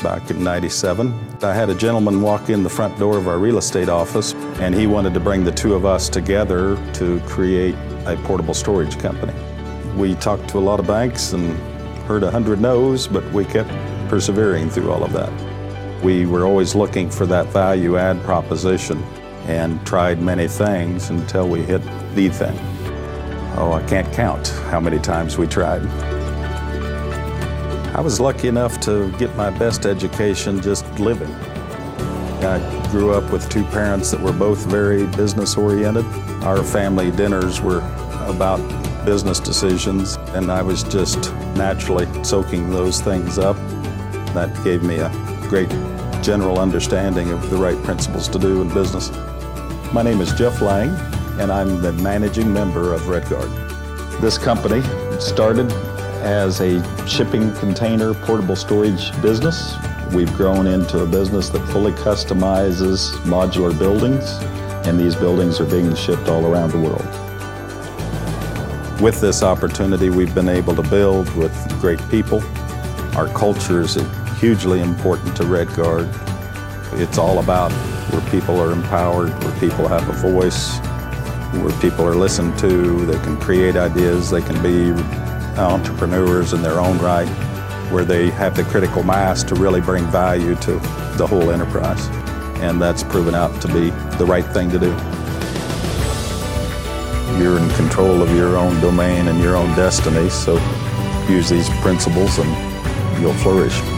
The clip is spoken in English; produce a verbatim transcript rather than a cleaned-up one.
back in ninety-seven. I had a gentleman walk in the front door of our real estate office, and he wanted to bring the two of us together to create a portable storage company. We talked to a lot of banks and heard a hundred no's, but we kept persevering through all of that. We were always looking for that value add proposition and tried many things until we hit the thing. Oh, I can't count how many times we tried. I was lucky enough to get my best education just living. I grew up with two parents that were both very business-oriented. Our family dinners were about business decisions, and I was just naturally soaking those things up. That gave me a great general understanding of the right principles to do in business. My name is Jeff Lang, and I'm the managing member of RedGuard. This company started as a shipping container portable storage business. We've grown into a business that fully customizes modular buildings, and these buildings are being shipped all around the world. With this opportunity, we've been able to build with great people. Our culture is hugely important to RedGuard. It's all about where people are empowered, where people have a voice, where people are listened to, they can create ideas, they can be entrepreneurs in their own right, where they have the critical mass to really bring value to the whole enterprise. And that's proven out to be the right thing to do. You're in control of your own domain and your own destiny, so use these principles and you'll flourish.